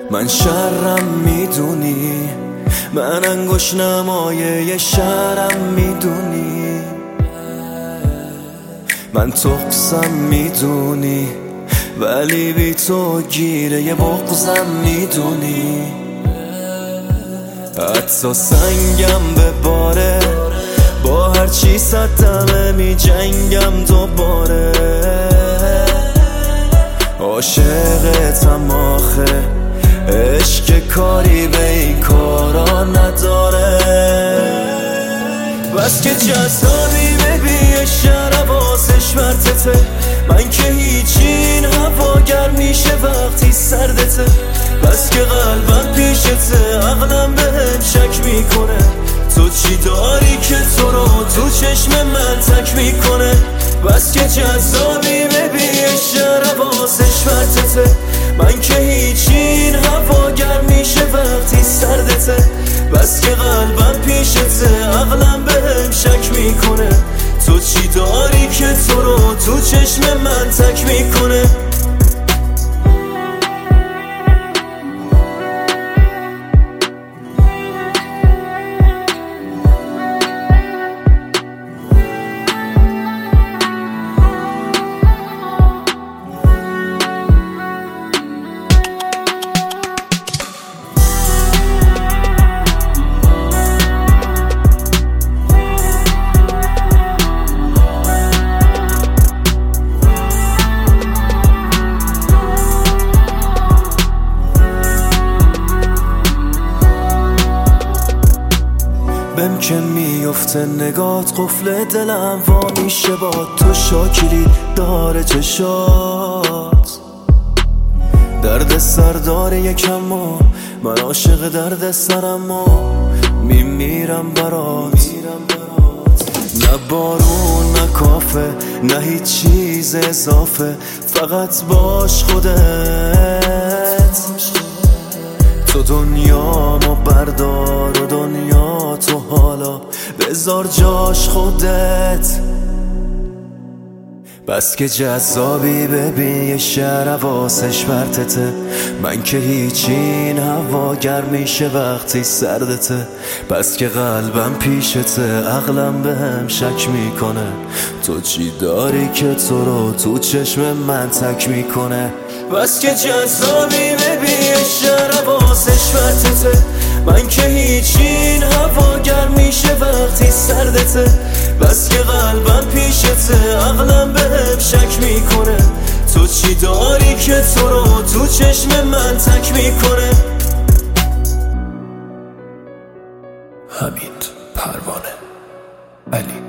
من شرم میدونی، من انگوش نمایه شرم میدونی، من تقصم میدونی، ولی بی تو گیره یه بغضم میدونی. حتی سنگم به باره، با هرچی صدمه می جنگم دوباره. عاشقتم آخه، عشق کاری به این کارا نداره. بس که جذابی ببی شهر واسش مرتته، من که هیچین هوا گرم میشه وقتی سردته. بس که قلبم پیشته، عقلم بهم شک میکنه، تو چی داری که تو رو تو چشم من تک میکنه. بس که جذابی ببی شهر واسش مرتته، من که هیچین هوا گرم میشه وقتی سردته. بس که قلبم پیشته، عقلم بهم شک میکنه، تو چی داری که تو رو تو چشم من تک میکنه. بهم که میفته نگات، قفل دلم وا میشه با تو، شاکری داره چشات. درد سر داره یکم و من عاشق درد سرم و میمیرم برات. نه بارون نه کافه نه هیچ چیز اضافه، فقط باش خودت. تو دنیامو بردار و دنیا تو حالا بذار جاش خودت. بس که جذابی ببین یه شهر واسش مرتته، من که هیچین هوا گرم میشه وقتی سردته. بس که قلبم پیشته، عقلم بهم شک میکنه، تو چی داری که تو رو تو چشم من تک میکنه. بس که جذابی ببین یه شهر واسش مرتته، من که هیچین هوا گرم میشه وقتی سردته. بس که قلبم پیشته، عقلم بهم شک میکنه، تو چی داری که تو رو تو چشم من تک میکنه. حمید پروانه علی